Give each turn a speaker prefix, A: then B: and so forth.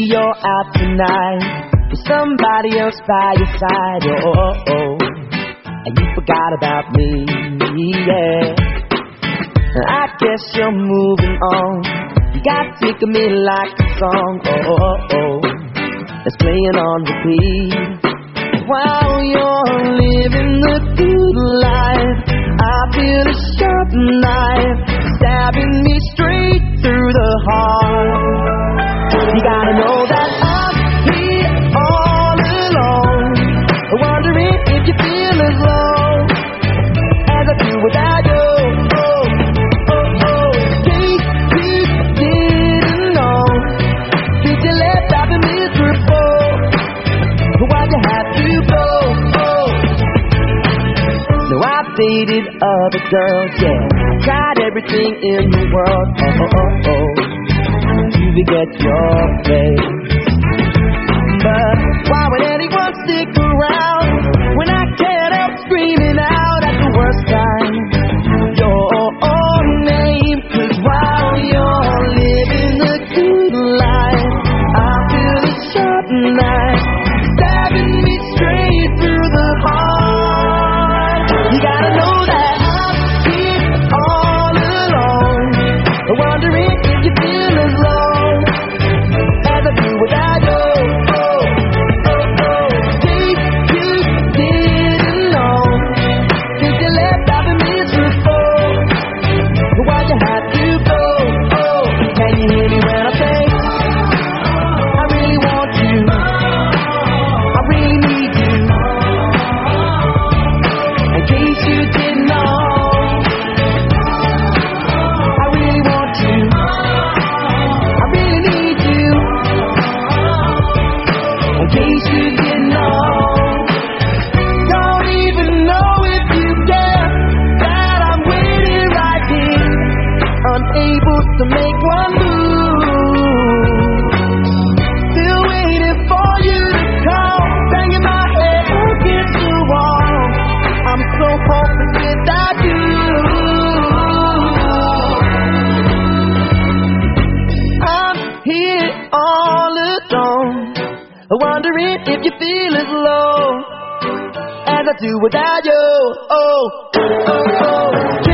A: you're out tonight with somebody else by your side. And you forgot about me, yeah. And I guess you're moving on. You got sick of me like a song, that's playing on repeat. While you're living the good life, I feel a sharp knife stabbing me straight through the heart. You gotta know that I'm here all alone, wondering if you feel as low as I do without you. Dated other girls, yeah. Tried everything in the world, to forget your face. But why would anyone stick around when I can't help screaming out at the worst time your name? 'Cause while you're living the good life, I feel a sharp knife stabbing me straight through the heart. You gotta know that I'm here all alone, wondering if you feel as low as I do without you. You didn't know, since you left I've been miserable. Why'd you have to go? Can you hear me when I say I really want you, I really need you? In case you didn't know, I really want you, I really need you. In case you didn't know, don't even know if you care that I'm waiting right here, unable to make one move. Still waiting for you to come, banging my head against the wall. I'm so hopeless without you. I'm here all alone, wondering if you feel as low as I do without you.